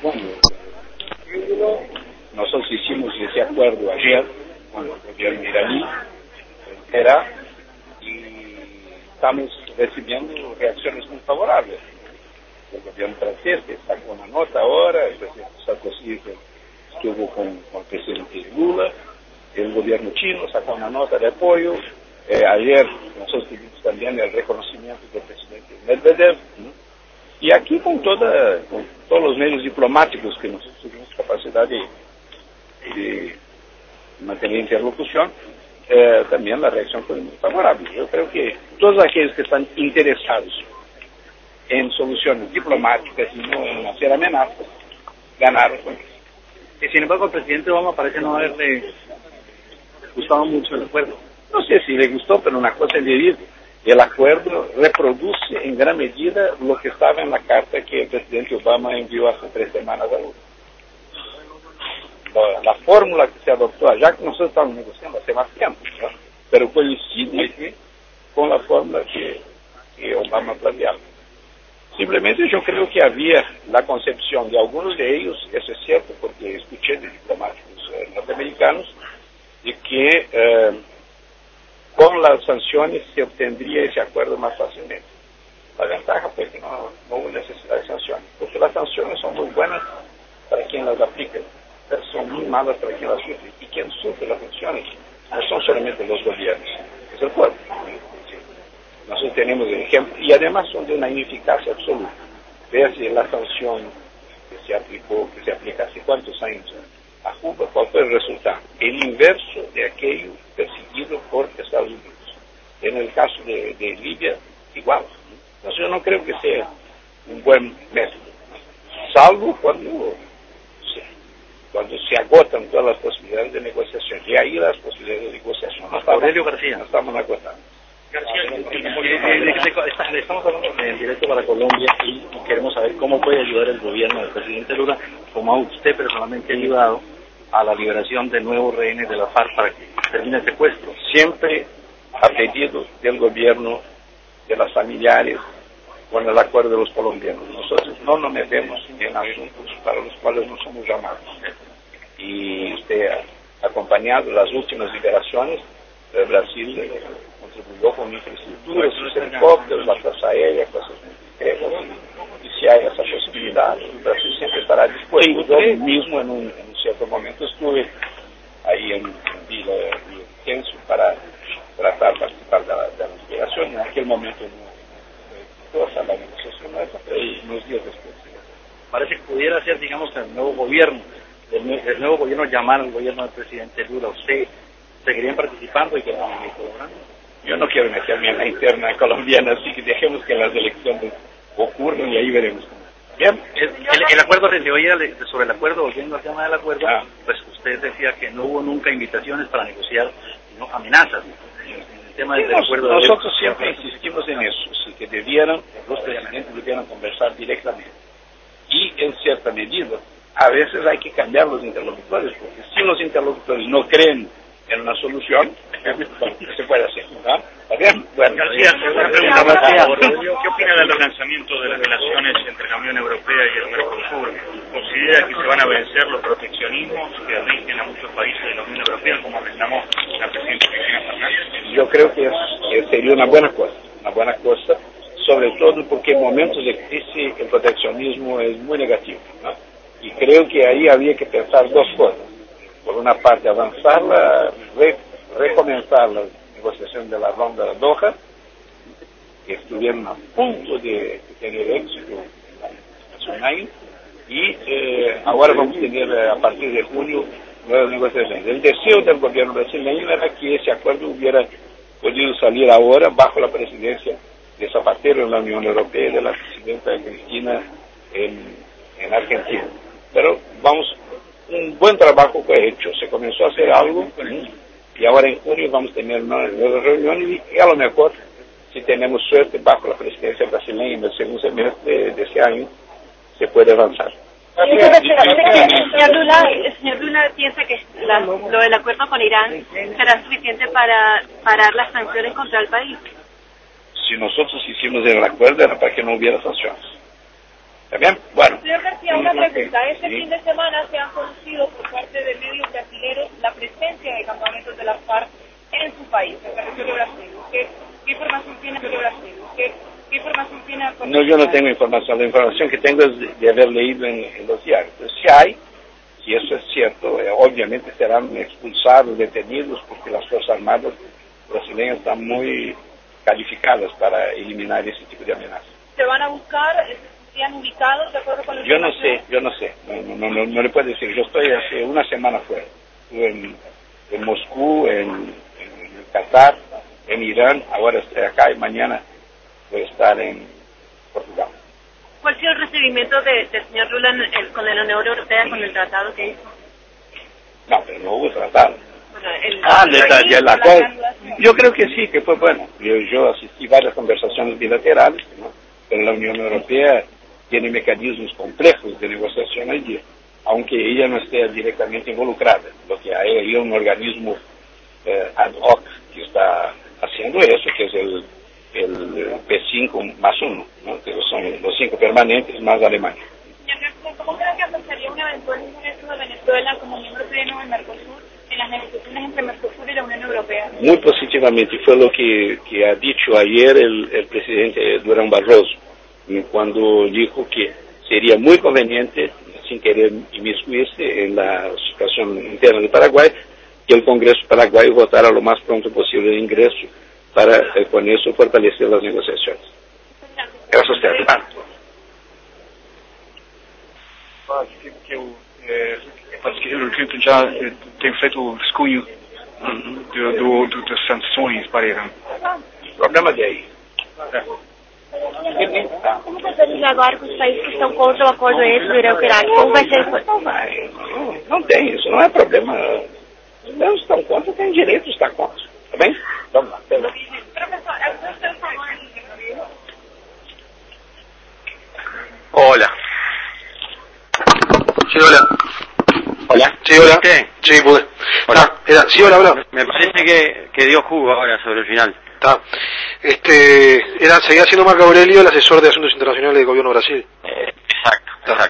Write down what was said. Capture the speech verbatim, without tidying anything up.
fondo. Nosotros hicimos ese acuerdo ayer con el gobierno iraní, era, y estamos recibiendo reacciones muy favorables. El gobierno francés que sacó una nota ahora, el presidente Sarkozy que estuvo con, con el presidente Lula, el gobierno chino sacó una nota de apoyo. Eh, ayer nosotros tuvimos también el reconocimiento del presidente Medvedev, ¿no? Y aquí con, toda, con todos los medios diplomáticos que nosotros tuvimos capacidad de, de mantener interlocución, eh, también la reacción fue muy favorable. Yo creo que todos aquellos que están interesados en soluciones diplomáticas y no en hacer amenazas, ganaron con eso. Y sin embargo, al presidente Obama parece no haberle gustado mucho el acuerdo. No sé si le gustó, pero una cosa es decir, el acuerdo reproduce en gran medida lo que estaba en la carta que el presidente Obama envió hace tres semanas a Lula. La, la fórmula que se adoptó allá, que nosotros estamos negociando hace más tiempo, ¿no? Pero coincide con la fórmula que, que Obama planteaba. Simplemente yo creo que había la concepción de algunos de ellos, eso es cierto porque escuché de diplomáticos eh, norteamericanos, de que eh, con las sanciones se obtendría ese acuerdo más fácilmente. La ventaja fue que no, no hubo necesidad de sanciones, porque las sanciones son muy buenas para quien las aplica, pero son muy malas para quien las sufre. Y quien sufre las sanciones no son solamente los gobiernos, es el pueblo. Nosotros tenemos el ejemplo, y además son de una ineficacia absoluta. Desde la sanción que se aplicó, que se aplica hace cuántos años a Cuba, ¿cuál fue el resultado? El inverso de aquello perseguido por Estados Unidos. En el caso de, de Libia, igual. Entonces yo no creo que sea un buen método, salvo cuando se, cuando se agotan todas las posibilidades de negociación. Y ahí las posibilidades de negociación no estamos, Aurelio García. No estamos agotando. García, eh, eh, estamos hablando en directo para Colombia y queremos saber cómo puede ayudar el gobierno del presidente Lula, como usted personalmente ha ayudado a la liberación de nuevos rehenes de la FARC para que termine el secuestro. Siempre a pedido del gobierno, de las familiares, con el acuerdo de los colombianos. Nosotros no nos metemos en asuntos para los cuales no somos llamados. Y usted ha acompañado las últimas liberaciones de Brasil, eh, contribuyó con infraestructura, sus helicópteros, la plaza aérea, cosas muy. Y si hay esa posibilidad, Brasil siempre estará dispuesto. Yo mismo en un, en un cierto momento estuve ahí en, en Villa Vicencio para tratar de participar de la, de la liberación. En aquel momento no fue la negociación nuestra, pero unos días después. Parece que pudiera ser, digamos, el nuevo gobierno, el, el nuevo gobierno llamar al gobierno del presidente Lula. ¿Usted seguirían participando y colaborando? Yo no quiero meterme en la interna colombiana, así que dejemos que las elecciones ocurran y ahí veremos. Bien, el, el, el acuerdo, se oía sobre el acuerdo, volviendo al tema del acuerdo, ah. pues usted decía que no hubo nunca invitaciones para negociar, sino amenazas. En el tema sí, del nos, acuerdo nosotros de... siempre insistimos en eso, sí, que debieran, los presidentes debieran conversar directamente. Y en cierta medida, a veces hay que cambiar los interlocutores, porque si los interlocutores no creen en una solución, ¿qué se puede hacer? ¿Ah? ¿Está bien? Bueno, García, una pregunta más, por favor. ¿Qué opina del relanzamiento de las relaciones entre la Unión Europea y el Mercosur? ¿Considera que se van a vencer los proteccionismos que rigen a muchos países de la Unión Europea, como reclamó la presidenta Cristina Fernández? Yo creo que, es, que sería una buena cosa, una buena cosa, sobre todo porque en momentos de crisis el proteccionismo es muy negativo, ¿no? Y creo que ahí había que pensar dos cosas. Por una parte, avanzar, la, re, recomenzar la negociación de la ronda de Doha, que estuvieron a punto de, de tener éxito hace un año, y eh, ahora vamos a tener a partir de junio nuevas negociaciones. El deseo del gobierno brasileño era que ese acuerdo hubiera podido salir ahora bajo la presidencia de Zapatero en la Unión Europea y de la presidenta Cristina en, en Argentina. Pero vamos, un buen trabajo fue hecho, se comenzó a hacer algo y ahora en junio vamos a tener nuevas reuniones y a lo mejor, si tenemos suerte, bajo la presidencia brasileña en el segundo semestre de ese año, se puede avanzar. Señor Lula, el señor Lula piensa que la, lo del acuerdo con Irán será suficiente para parar las sanciones contra el país. Si nosotros hicimos el acuerdo era para que no hubiera sanciones. ¿Está bien? Bueno. Señor García, una pregunta. Este fin de semana se han conocido por parte de medios brasileños la presencia de campamentos de las FARC en su país, en territorio brasileño. ¿Qué, qué información tiene el brasileño? ¿Qué, qué información tiene? No, yo no tengo información. La información que tengo es de, de haber leído en, en los diarios. Pero si hay, si eso es cierto, eh, obviamente serán expulsados, detenidos, porque las Fuerzas Armadas brasileñas están muy calificadas para eliminar ese tipo de amenazas. ¿Se van a buscar? ¿Serían ubicados de acuerdo con la Yo no sé, yo no sé. No, no, no, no le puedo decir. Yo estoy hace una semana fuera. Estuve en, en Moscú, en, en Qatar, en Irán, ahora estoy acá y mañana voy a estar en Portugal. ¿Cuál ha sido el recibimiento de, del señor Lula en el, con la Unión Europea, con el tratado que hizo? No, pero no hubo tratado. Bueno, el, ah, de la, de la cual, yo creo que sí, que fue bueno. Yo, yo asistí a varias conversaciones bilaterales, ¿no? Pero la Unión Europea tiene mecanismos complejos de negociación allí, aunque ella no esté directamente involucrada. Lo que hay ahí es un organismo eh, ad hoc que está haciendo eso, que es el, el P cinco más uno, ¿no? Que son los cinco permanentes más Alemania. ¿Cómo cree que afectaría un eventual ingreso de Venezuela como miembro pleno del Mercosur en las negociaciones entre Mercosur y la Unión Europea? Muy positivamente, fue lo que, que ha dicho ayer el, el presidente Durán Barroso, cuando dijo que sería muy conveniente, sin querer inmiscuirse en la situación interna de Paraguay, que el Congreso paraguayo votara lo más pronto posible el ingreso para eh, con eso fortalecer las negociações. Graças a usted. Ah. Que, que eu, é, parece que Hillary Clinton já é, tem feito o rascunho uhum. do, do, do, das sanções para Irã. Problema de aí. É. Como vai ser agora com os países que estão contra o acordo entre o Irã e o Iraque? Como vai ser? Não vai. Não, não tem isso, não é problema. Os que estão contra têm direito de estar contra. Tá bem? Vamos lá. Vamos lá. Hola. Sí, hola. Hola. Sí, hola. ¿Qué? Sí, pude. Hola. Ah, era, sí, hola, hola. Me parece que, que dio jugo ahora sobre el final. Está. Este, era, seguía siendo Marco Aurelio, el asesor de Asuntos Internacionales del Gobierno de Brasil. Eh, exacto, exacto.